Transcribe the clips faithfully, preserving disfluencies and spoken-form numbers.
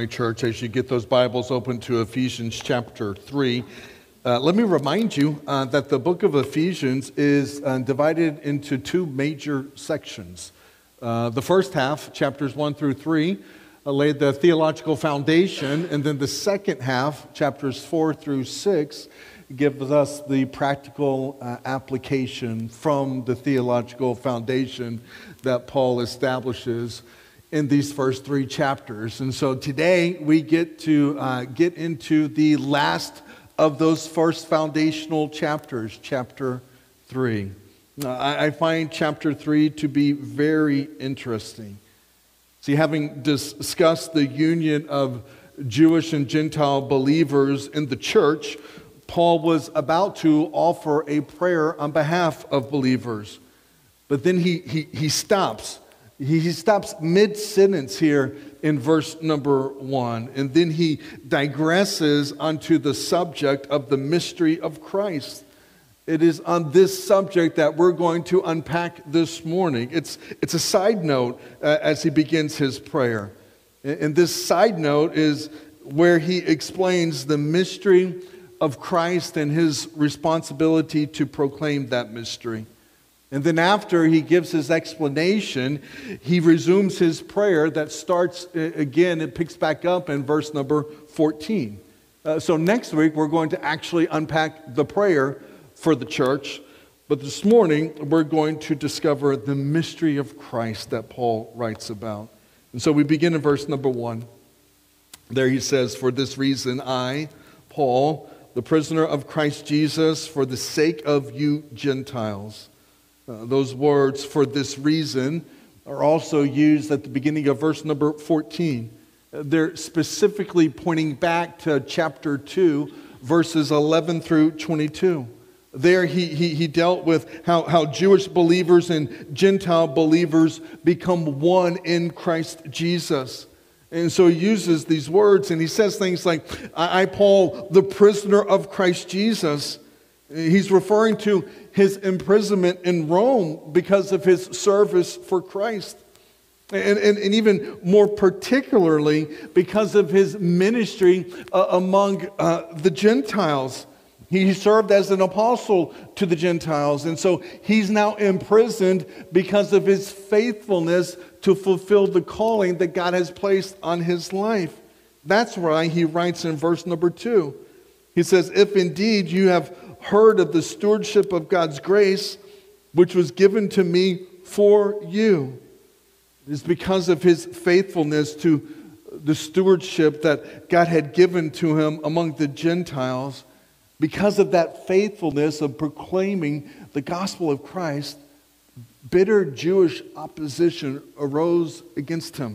right, church, as you get those Bibles open to Ephesians chapter three, uh, let me remind you uh, that the book of Ephesians is uh, divided into two major sections. Uh, the first half, chapters one through three, uh, laid the theological foundation, and then the second half, chapters four through six, gives us the practical uh, application from the theological foundation that Paul establishes in these first three chapters. And so today we get to uh, get into the last of those first foundational chapters, chapter three. Uh, I, I find chapter three to be very interesting. See, having discussed the union of Jewish and Gentile believers in the church, Paul was about to offer a prayer on behalf of believers. But then he, he, he stops. He, he stops mid-sentence here in verse number one. And then he digresses onto the subject of the mystery of Christ. It is on this subject that we're going to unpack this morning. It's, it's a side note uh, as he begins his prayer. And, and this side note is where he explains the mystery of Christ and his responsibility to proclaim that mystery. And then after he gives his explanation, he resumes his prayer that starts again, it picks back up in verse number fourteen. Uh, so next week, we're going to actually unpack the prayer for the church. But this morning, we're going to discover the mystery of Christ that Paul writes about. And so we begin in verse number one. There he says, "For this reason, I, Paul, the prisoner of Christ Jesus, for the sake of you Gentiles." Uh, those words, "for this reason," are also used at the beginning of verse number fourteen. Uh, they're specifically pointing back to chapter two, verses eleven through twenty-two. There he, he, he dealt with how, how Jewish believers and Gentile believers become one in Christ Jesus. And so he uses these words and he says things like, I, I, Paul, the prisoner of Christ Jesus. He's referring to his imprisonment in Rome because of his service for Christ. And, and, and even more particularly, because of his ministry uh, among uh, the Gentiles. He served as an apostle to the Gentiles. And so he's now imprisoned because of his faithfulness to fulfill the calling that God has placed on his life. That's why he writes in verse number two. He says, "If indeed you have heard of the stewardship of God's grace, which was given to me for you." It is because of his faithfulness to the stewardship that God had given to him among the Gentiles. Because of that faithfulness of proclaiming the gospel of Christ, bitter Jewish opposition arose against him.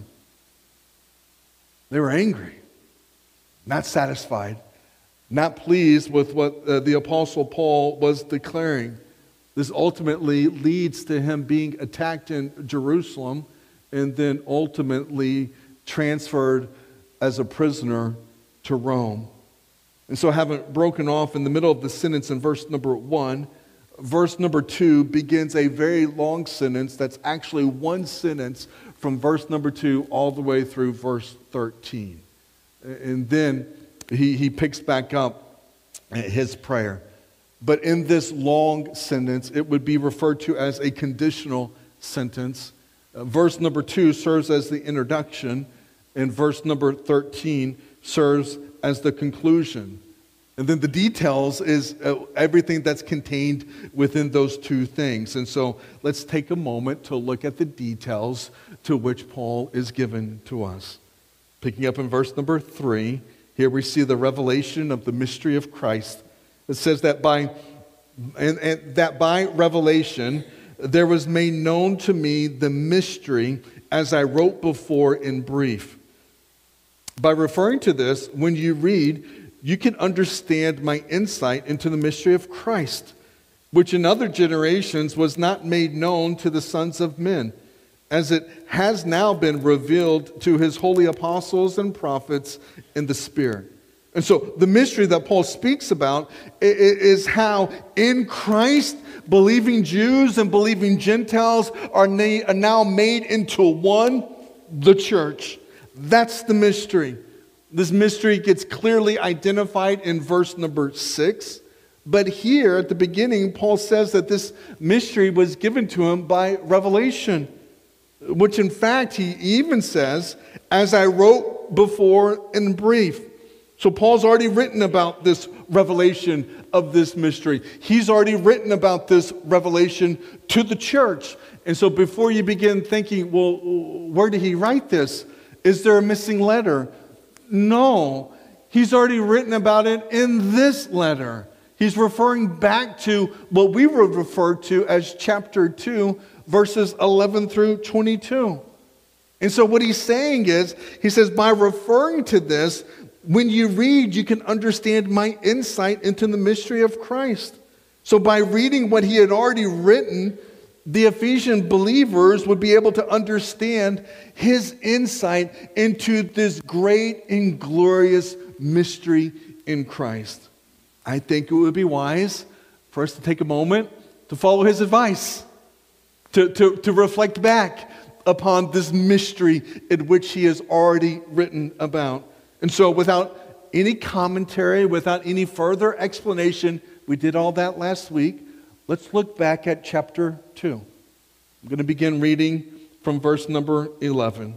They were angry, not satisfied, not pleased with what uh, the Apostle Paul was declaring. This ultimately leads to him being attacked in Jerusalem and then ultimately transferred as a prisoner to Rome. And so having broken off in the middle of the sentence in verse number one, verse number two begins a very long sentence that's actually one sentence from verse number two all the way through verse thirteen. And then he, he picks back up his prayer. But in this long sentence, it would be referred to as a conditional sentence. Uh, verse number two serves as the introduction, and verse number thirteen serves as the conclusion. And then the details is uh, everything that's contained within those two things. And so let's take a moment to look at the details to which Paul is given to us. Picking up in verse number three, here we see the revelation of the mystery of Christ. It says that by and, and that by revelation there was made known to me the mystery as I wrote before in brief. By referring to this, when you read, you can understand my insight into the mystery of Christ, which in other generations was not made known to the sons of men, as it has now been revealed to his holy apostles and prophets in the Spirit. And so the mystery that Paul speaks about is how in Christ, believing Jews and believing Gentiles are now made into one, the church. That's the mystery. This mystery gets clearly identified in verse number six. But here at the beginning, Paul says that this mystery was given to him by revelation, which in fact he even says, as I wrote before in brief. So Paul's already written about this revelation of this mystery. He's already written about this revelation to the church. And so before you begin thinking, well, where did he write this? Is there a missing letter? No, he's already written about it in this letter. He's referring back to what we would refer to as chapter two, verses eleven through twenty-two. And so what he's saying is, he says, by referring to this, when you read, you can understand my insight into the mystery of Christ. So by reading what he had already written, the Ephesian believers would be able to understand his insight into this great and glorious mystery in Christ. I think it would be wise for us to take a moment to follow his advice, to, to, to reflect back upon this mystery in which he has already written about. And so without any commentary, without any further explanation, we did all that last week. Let's look back at chapter two. I'm going to begin reading from verse number eleven.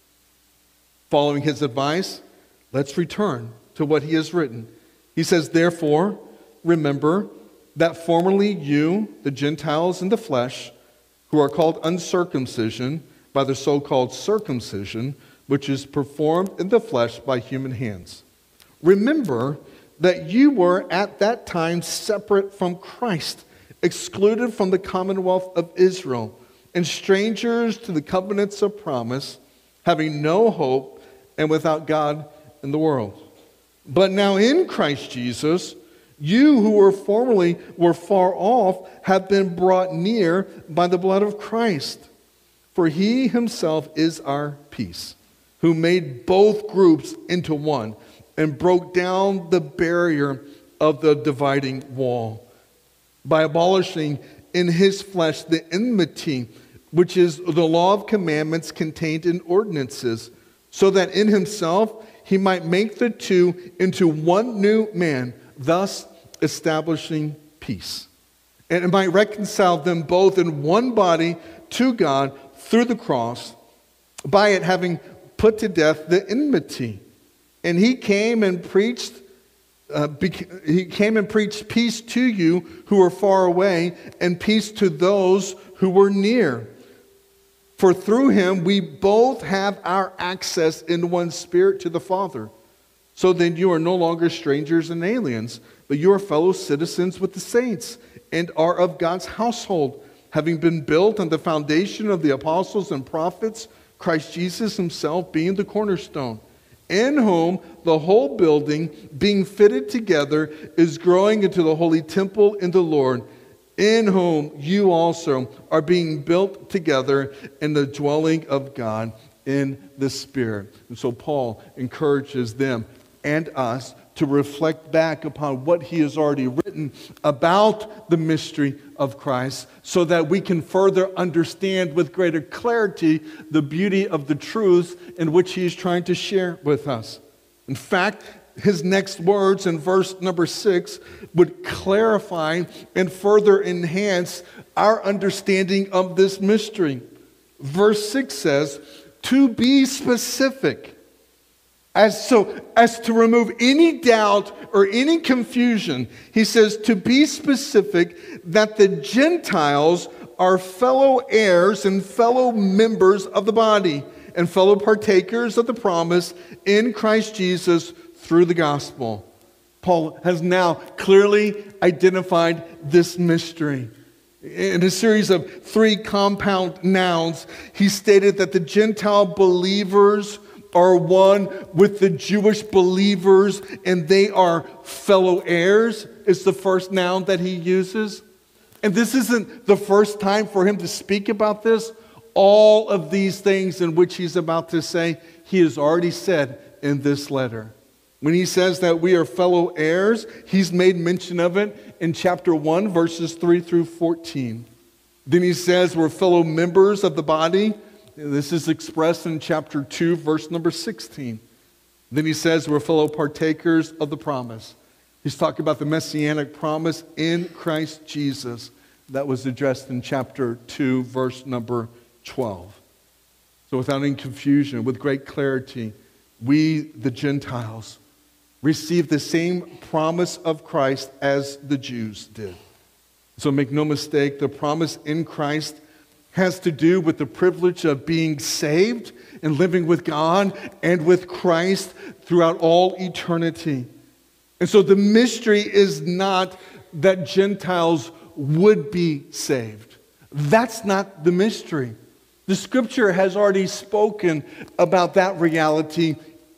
Following his advice, let's return to what he has written. He says, therefore, remember that formerly you, the Gentiles in the flesh, who are called uncircumcision by the so-called circumcision, which is performed in the flesh by human hands. Remember that you were at that time separate from Christ, excluded from the commonwealth of Israel, and strangers to the covenants of promise, having no hope and without God in the world. But now in Christ Jesus, you who were formerly were far off have been brought near by the blood of Christ. For he himself is our peace, who made both groups into one and broke down the barrier of the dividing wall by abolishing in his flesh the enmity, which is the law of commandments contained in ordinances, so that in himself he might make the two into one new man, thus establishing peace. And it might reconcile them both in one body to God through the cross, by it having put to death the enmity. And he came and preached Uh, he came and preached peace to you who were far away, and peace to those who were near. For through him we both have our access in one spirit to the Father. So then you are no longer strangers and aliens, but you are fellow citizens with the saints, and are of God's household, having been built on the foundation of the apostles and prophets, Christ Jesus himself being the cornerstone, in whom the whole building, being fitted together, is growing into the holy temple in the Lord, in whom you also are being built together in the dwelling of God in the Spirit. And so Paul encourages them and us to reflect back upon what he has already written about the mystery of Christ, so that we can further understand with greater clarity the beauty of the truths in which he is trying to share with us. In fact, his next words in verse number six would clarify and further enhance our understanding of this mystery. Verse six says, to be specific, As so as to remove any doubt or any confusion. He says to be specific that the Gentiles are fellow heirs and fellow members of the body and fellow partakers of the promise in Christ Jesus through the gospel. Paul has now clearly identified this mystery. In a series of three compound nouns, he stated that the Gentile believers are one with the Jewish believers, and they are fellow heirs, is the first noun that he uses. And this isn't the first time for him to speak about this. All of these things in which he's about to say, he has already said in this letter. When he says that we are fellow heirs, he's made mention of it in chapter one, verses three through fourteen. Then he says we're fellow members of the body. This is expressed in chapter two, verse number sixteen. Then he says we're fellow partakers of the promise. He's talking about the messianic promise in Christ Jesus that was addressed in chapter two, verse number twelve. So without any confusion, with great clarity, we, the Gentiles, receive the same promise of Christ as the Jews did. So make no mistake, the promise in Christ has to do with the privilege of being saved and living with God and with Christ throughout all eternity. And so the mystery is not that Gentiles would be saved. That's not the mystery. The scripture has already spoken about that reality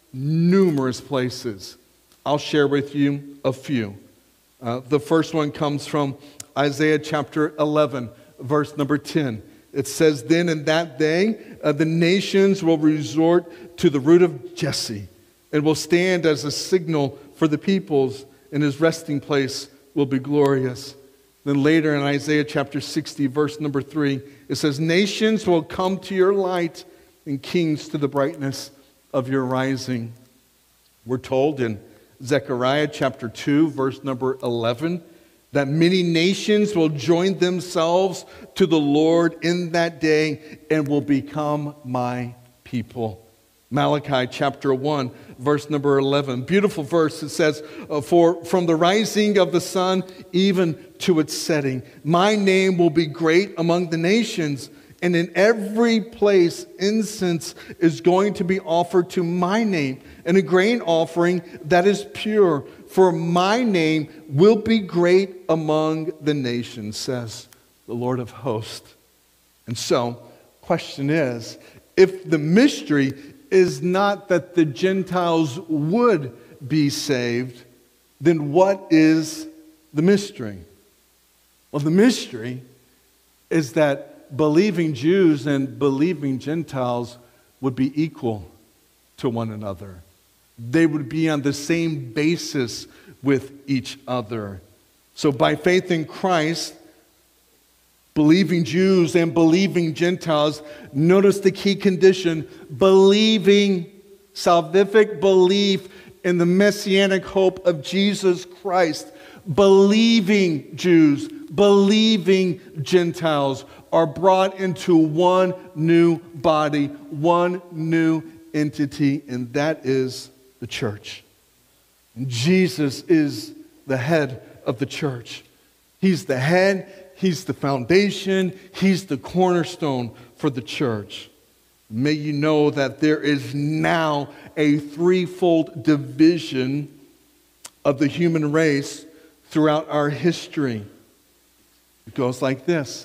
numerous places. I'll share with you a few. Uh, the first one comes from Isaiah chapter eleven, verse number ten. It says, "Then in that day, uh, the nations will resort to the root of Jesse and will stand as a signal for the peoples, and his resting place will be glorious." Then later in Isaiah chapter sixty, verse number three, it says, "Nations will come to your light and kings to the brightness of your rising." We're told in Zechariah chapter two, verse number eleven, that many nations will join themselves to the Lord in that day and will become my people. Malachi chapter one, verse number eleven. Beautiful verse. It says, "For from the rising of the sun even to its setting, my name will be great among the nations, and in every place incense is going to be offered to my name, and a grain offering that is pure. For my name will be great among the nations, says the Lord of hosts." And so, question is, if the mystery is not that the Gentiles would be saved, then what is the mystery? Well, the mystery is that believing Jews and believing Gentiles would be equal to one another. They would be on the same basis with each other. So by faith in Christ, believing Jews and believing Gentiles, notice the key condition: believing, salvific belief in the messianic hope of Jesus Christ. Believing Jews, believing Gentiles are brought into one new body, one new entity, and that is the church. And Jesus is the head of the church. He's the head, he's the foundation, he's the cornerstone for the church. May you know that there is now a threefold division of the human race throughout our history. It goes like this.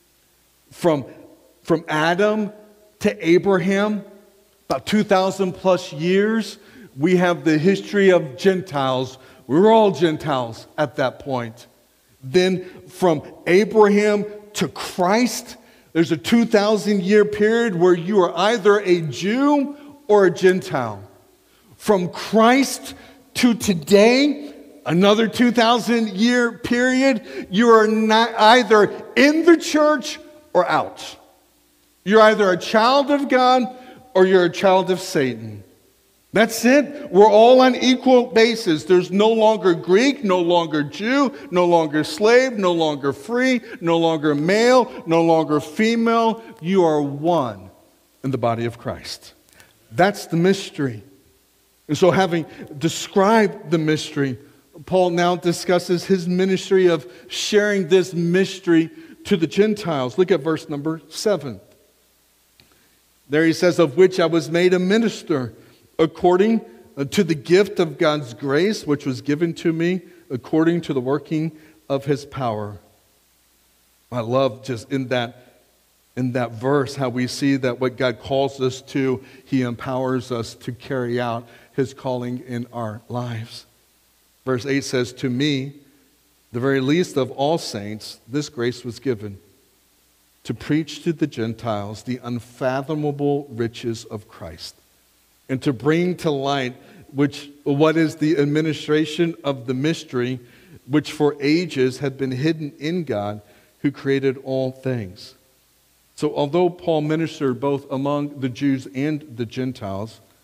From, from Adam to Abraham, about two thousand plus years, we have the history of Gentiles. We were all Gentiles at that point. Then from Abraham to Christ, there's a two thousand year period where you are either a Jew or a Gentile. From Christ to today, another two thousand year period, you are not either in the church or out. You're either a child of God or you're a child of Satan. That's it. We're all on equal basis. There's no longer Greek, no longer Jew, no longer slave, no longer free, no longer male, no longer female. You are one in the body of Christ. That's the mystery. And so, having described the mystery, Paul now discusses his ministry of sharing this mystery to the Gentiles. Look at verse number seven. There he says, "Of which I was made a minister, according to the gift of God's grace, which was given to me, according to the working of his power." I love just in that, in that verse how we see that what God calls us to, he empowers us to carry out his calling in our lives. Verse eight says, "To me, the very least of all saints, this grace was given, to preach to the Gentiles the unfathomable riches of Christ, and to bring to light which what is the administration of the mystery, which for ages had been hidden in God, who created all things." So although Paul ministered both among the Jews and the Gentiles,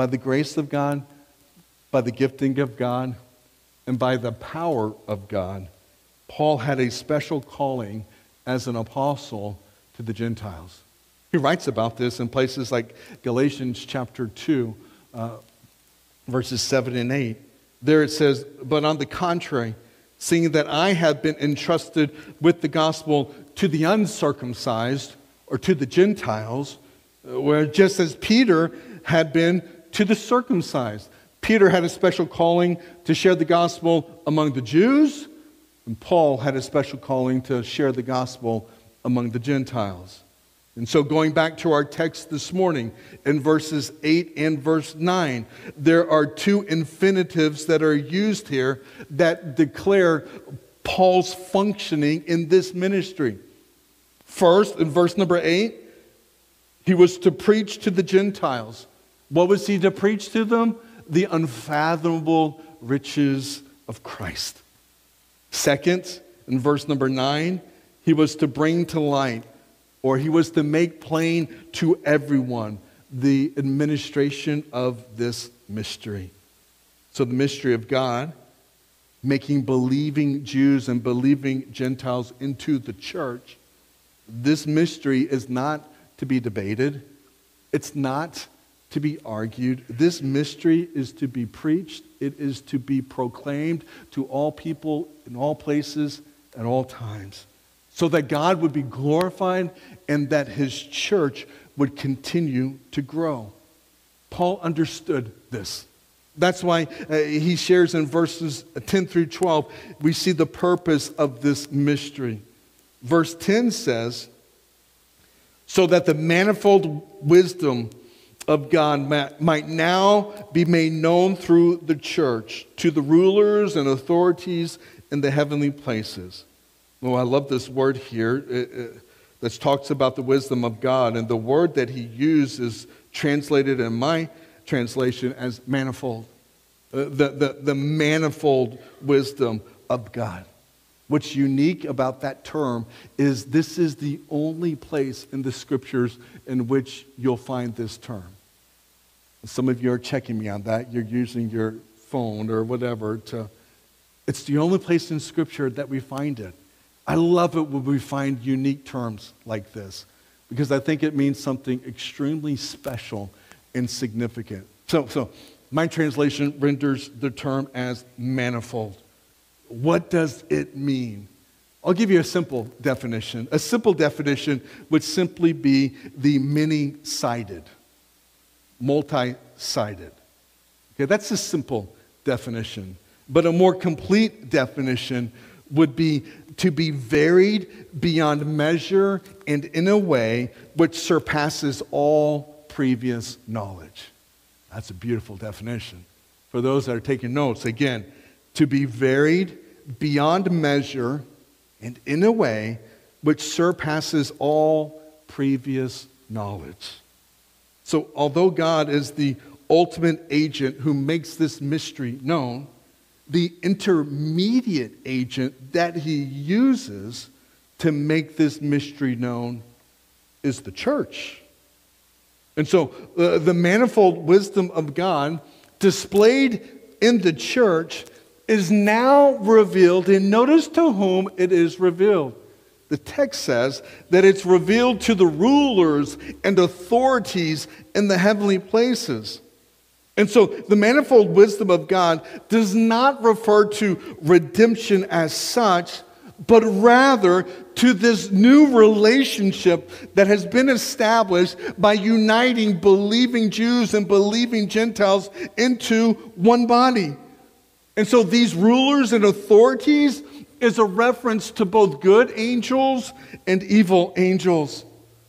by the grace of God, by the gifting of God, and by the power of God, Paul had a special calling as an apostle to the Gentiles. He writes about this in places like Galatians chapter two, uh, verses seven and eight. There it says, "But on the contrary, seeing that I have been entrusted with the gospel to the uncircumcised," or to the Gentiles, where just as Peter had been to the circumcised. Peter had a special calling to share the gospel among the Jews, and Paul had a special calling to share the gospel among the Gentiles. And so going back to our text this morning, in verses eight and verse nine, there are two infinitives that are used here that declare Paul's functioning in this ministry. First, in verse number eight, he was to preach to the Gentiles. What was he to preach to them? The unfathomable riches of Christ. Second, in verse number nine, he was to bring to light, or he was to make plain to everyone, the administration of this mystery. So the mystery of God, making believing Jews and believing Gentiles into the church, this mystery is not to be debated. It's not to be argued. This mystery is to be preached. It is to be proclaimed to all people in all places at all times, so that God would be glorified and that his church would continue to grow. Paul understood this. That's why uh, he shares in verses ten through twelve, we see the purpose of this mystery. Verse ten says, "So that the manifold wisdom of God might now be made known through the church to the rulers and authorities in the heavenly places." Oh, I love this word here that talks about the wisdom of God. And the word that he used is translated in my translation as manifold. Uh, the, the, the manifold wisdom of God. What's unique about that term is this is the only place in the scriptures in which you'll find this term. Some of you are checking me on that. You're using your phone or whatever to... It's the only place in scripture that we find it. I love it when we find unique terms like this, because I think it means something extremely special and significant. So, so my translation renders the term as manifold. What does it mean? I'll give you a simple definition. A simple definition would simply be the many-sided, multi-sided. Okay, that's a simple definition. But a more complete definition would be to be varied beyond measure and in a way which surpasses all previous knowledge. That's a beautiful definition. For those that are taking notes, again, to be varied beyond measure and in a way which surpasses all previous knowledge. So although God is the ultimate agent who makes this mystery known, the intermediate agent that he uses to make this mystery known is the church. And so uh, the manifold wisdom of God displayed in the church is now revealed, and notice to whom it is revealed. The text says that it's revealed to the rulers and authorities in the heavenly places. And so the manifold wisdom of God does not refer to redemption as such, but rather to this new relationship that has been established by uniting believing Jews and believing Gentiles into one body. And so these rulers and authorities is a reference to both good angels and evil angels.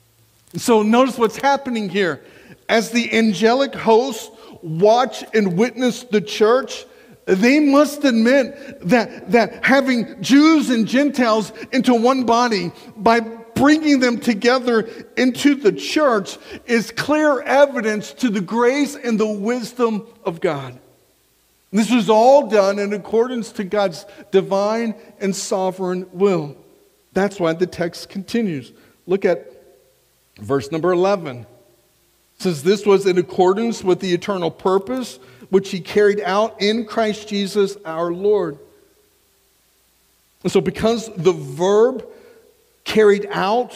So notice what's happening here. As the angelic hosts watch and witness the church, they must admit that, that having Jews and Gentiles into one body by bringing them together into the church is clear evidence to the grace and the wisdom of God. This was all done in accordance to God's divine and sovereign will. That's why the text continues. Look at verse number eleven. Since this was in accordance with the eternal purpose which he carried out in Christ Jesus our Lord. And so because the verb carried out,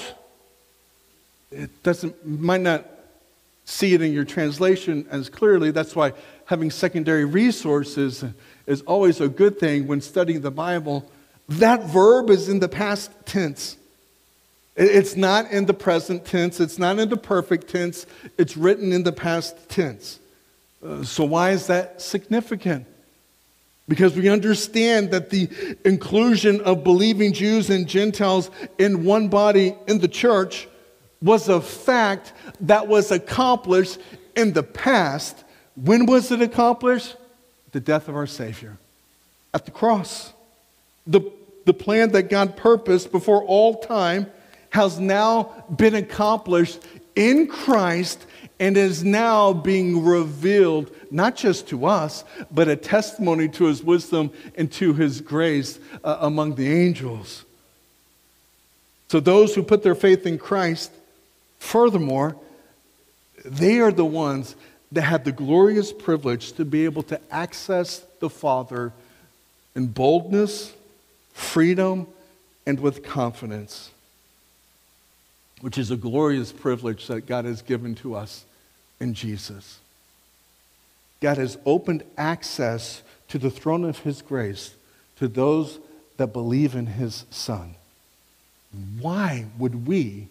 it doesn't, might not see it in your translation as clearly. That's why having secondary resources is always a good thing when studying the Bible. That verb is in the past tense. It's not in the present tense. It's not in the perfect tense. It's written in the past tense. Uh, so why is that significant? Because we understand that the inclusion of believing Jews and Gentiles in one body in the church was a fact that was accomplished in the past. When was it accomplished? The death of our Savior at the cross. The, the plan that God purposed before all time has now been accomplished in Christ and is now being revealed, not just to us, but a testimony to his wisdom and to his grace uh, among the angels. So those who put their faith in Christ, furthermore, they are the ones that have the glorious privilege to be able to access the Father in boldness, freedom, and with confidence, which is a glorious privilege that God has given to us in Jesus. God has opened access to the throne of his grace to those that believe in his Son. Why would we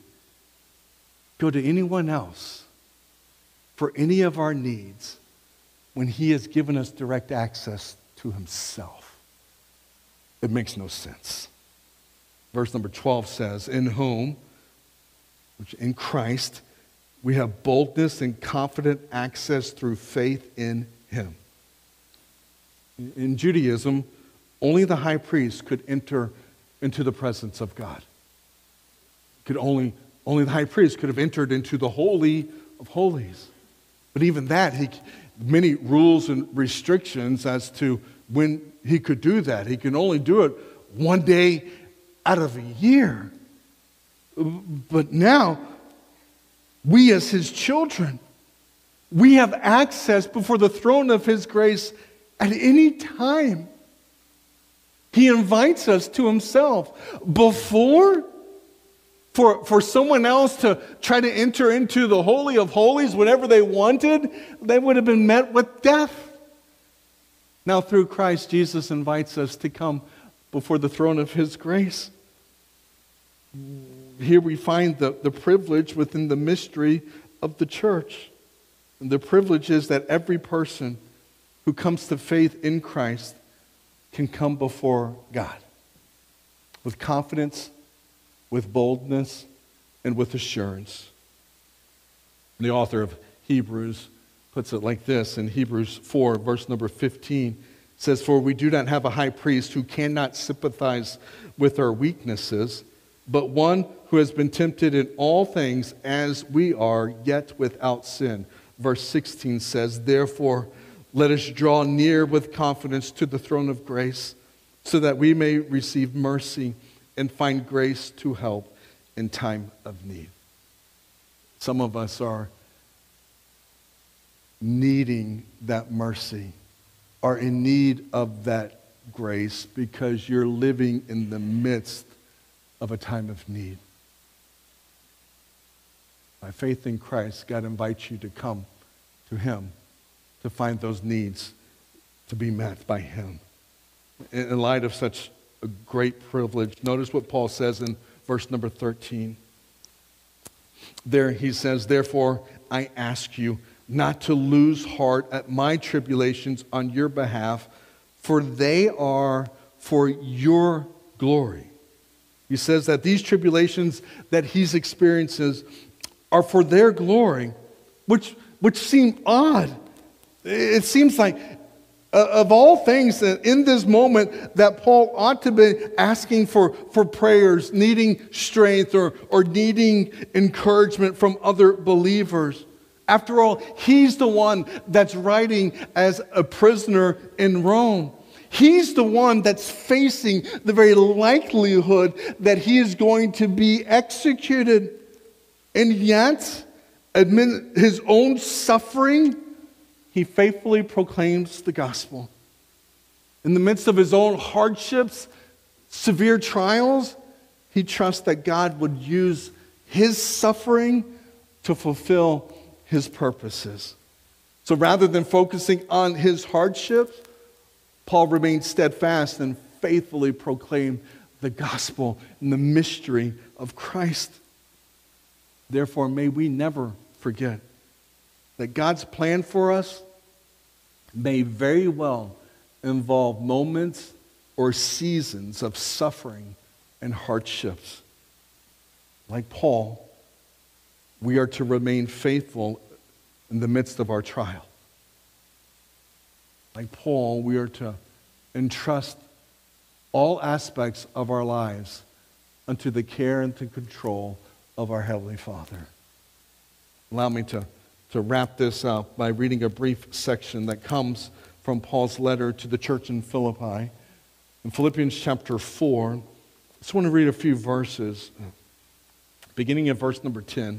go to anyone else for any of our needs when he has given us direct access to himself? It makes no sense. Verse number twelve says, in whom, which in Christ, we have boldness and confident access through faith in him. In Judaism, only the high priest could enter into the presence of God. Could only, only the high priest could have entered into the Holy of Holies. But even that, he, many rules and restrictions as to when he could do that. He can only do it one day out of a year. But now, we as his children, we have access before the throne of his grace at any time. He invites us to himself. Before, for, for someone else to try to enter into the Holy of Holies whenever they wanted, they would have been met with death. Now through Christ, Jesus invites us to come before the throne of his grace. Here we find the, the privilege within the mystery of the church. And the privilege is that every person who comes to faith in Christ can come before God with confidence, with boldness, and with assurance. The author of Hebrews puts it like this in Hebrews four, verse number fifteen. It says, for we do not have a high priest who cannot sympathize with our weaknesses, but one who has been tempted in all things as we are, yet without sin. Verse sixteen says, therefore, let us draw near with confidence to the throne of grace, so that we may receive mercy and find grace to help in time of need. Some of us are needing that mercy, are in need of that grace, because you're living in the midst of a time of need. By faith in Christ, God invites you to come to him to find those needs to be met by him. In light of such a great privilege, notice what Paul says in verse number thirteen. There he says, therefore I ask you not to lose heart at my tribulations on your behalf, for they are for your glory. He says that these tribulations that he's experiences are for their glory, which, which seem odd. It seems like uh, of all things in this moment that Paul ought to be asking for, for prayers, needing strength or, or needing encouragement from other believers. After all, he's the one that's writing as a prisoner in Rome. He's the one that's facing the very likelihood that he is going to be executed. And yet, amid his own suffering, he faithfully proclaims the gospel. In the midst of his own hardships, severe trials, he trusts that God would use his suffering to fulfill his purposes. So rather than focusing on his hardships, Paul remained steadfast and faithfully proclaimed the gospel and the mystery of Christ. Therefore, may we never forget that God's plan for us may very well involve moments or seasons of suffering and hardships. Like Paul, we are to remain faithful in the midst of our trial. Like Paul, we are to entrust all aspects of our lives unto the care and the control of our Heavenly Father. Allow me to, to wrap this up by reading a brief section that comes from Paul's letter to the church in Philippi. In Philippians chapter four, I just want to read a few verses. Beginning at verse number ten.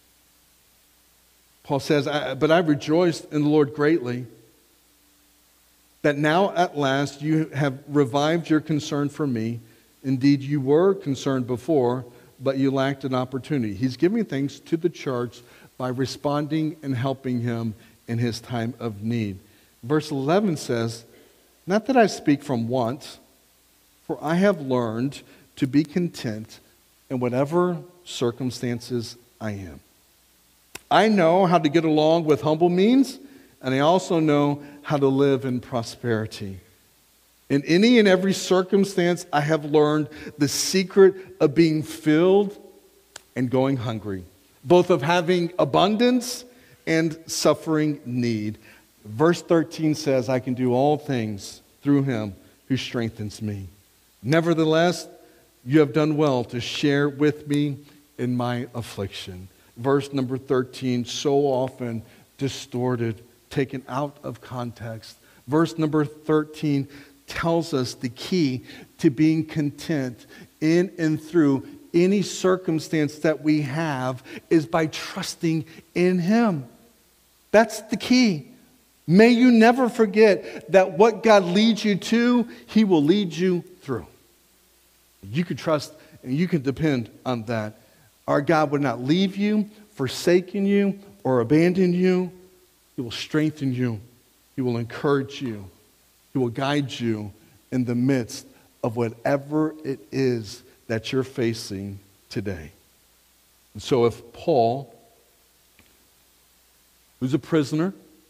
Paul says, "But I rejoiced in the Lord greatly, that now at last you have revived your concern for me. Indeed, you were concerned before, but you lacked an opportunity." He's giving thanks to the church by responding and helping him in his time of need. Verse eleven says, "Not that I speak from want, for I have learned to be content in whatever circumstances I am. I know how to get along with humble means, and I also know how to live in prosperity. In any and every circumstance, I have learned the secret of being filled and going hungry, both of having abundance and suffering need." Verse thirteen says, "I can do all things through him who strengthens me. Nevertheless, you have done well to share with me in my affliction." Verse number thirteen, so often distorted, taken out of context. Verse number thirteen tells us the key to being content in and through any circumstance that we have is by trusting in him. That's the key. May you never forget that what God leads you to, he will lead you through. You can trust and you can depend on that. Our God would not leave you, forsaken you, or abandon you. He will strengthen you. He will encourage you. He will guide you in the midst of whatever it is that you're facing today. And so if Paul, who's a prisoner,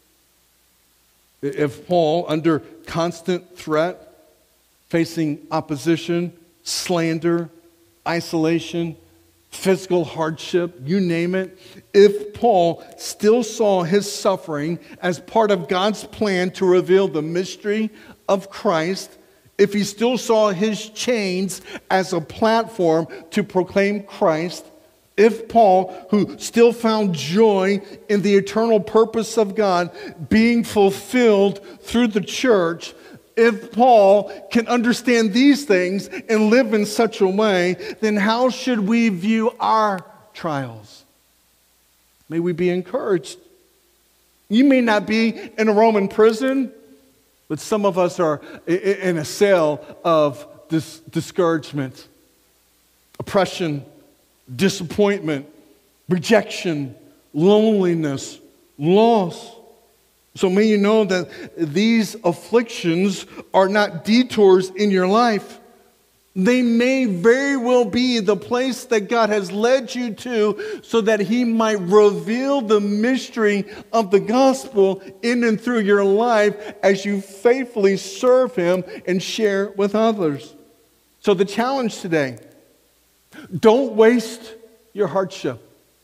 if Paul, under constant threat, facing opposition, slander, isolation, physical hardship, you name it, if Paul still saw his suffering as part of God's plan to reveal the mystery of Christ, if he still saw his chains as a platform to proclaim Christ, if Paul, who still found joy in the eternal purpose of God being fulfilled through the church, if Paul can understand these things and live in such a way, then how should we view our trials? May we be encouraged. You may not be in a Roman prison, but some of us are in a cell of dis- discouragement, oppression, disappointment, rejection, loneliness, loss. So may you know that these afflictions are not detours in your life. They may very well be the place that God has led you to so that he might reveal the mystery of the gospel in and through your life as you faithfully serve him and share with others. So the challenge today, don't waste your hardship.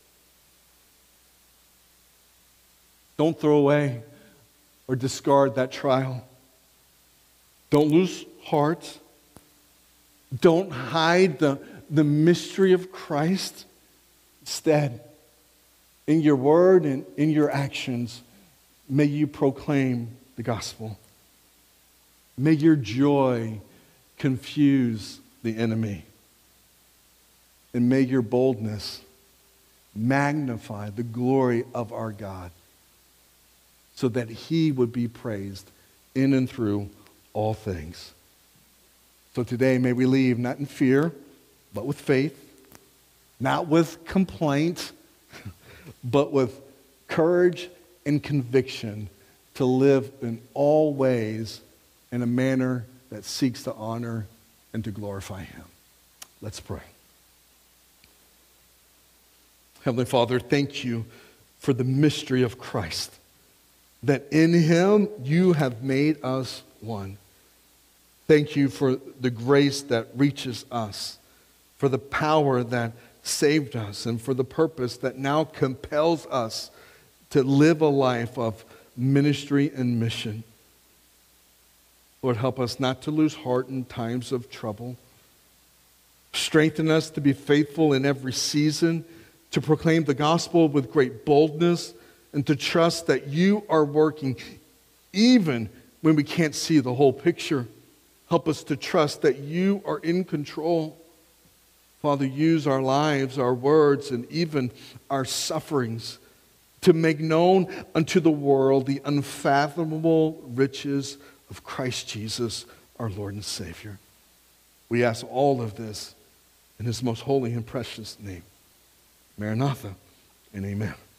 Don't throw away or discard that trial. Don't lose heart. Don't hide the, the mystery of Christ. Instead, in your word and in your actions, may you proclaim the gospel. May your joy confuse the enemy. And may your boldness magnify the glory of our God so that he would be praised in and through all things. So today, may we leave not in fear, but with faith, not with complaint, but with courage and conviction to live in all ways in a manner that seeks to honor and to glorify him. Let's pray. Heavenly Father, thank you for the mystery of Christ, that in him you have made us one. Thank you for the grace that reaches us, for the power that saved us, and for the purpose that now compels us to live a life of ministry and mission. Lord, help us not to lose heart in times of trouble. Strengthen us to be faithful in every season, to proclaim the gospel with great boldness, and to trust that you are working even when we can't see the whole picture. Help us to trust that you are in control. Father, use our lives, our words, and even our sufferings to make known unto the world the unfathomable riches of Christ Jesus, our Lord and Savior. We ask all of this in his most holy and precious name. Maranatha and amen.